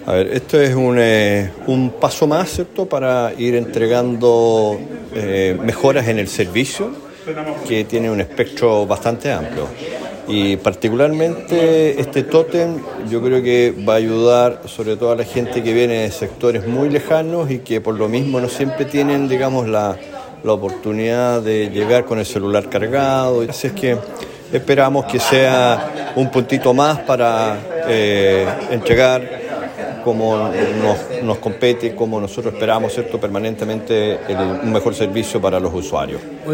A ver, esto es un paso más, ¿cierto?, para ir entregando mejoras en el servicio, que tiene un espectro bastante amplio. Y particularmente este tótem yo creo que va a ayudar sobre todo a la gente que viene de sectores muy lejanos y que por lo mismo no siempre tienen, digamos, la oportunidad de llegar con el celular cargado. Así es que esperamos que sea un puntito más para entregar como nos compete, como nosotros esperamos, ¿cierto?, permanentemente un mejor servicio para los usuarios.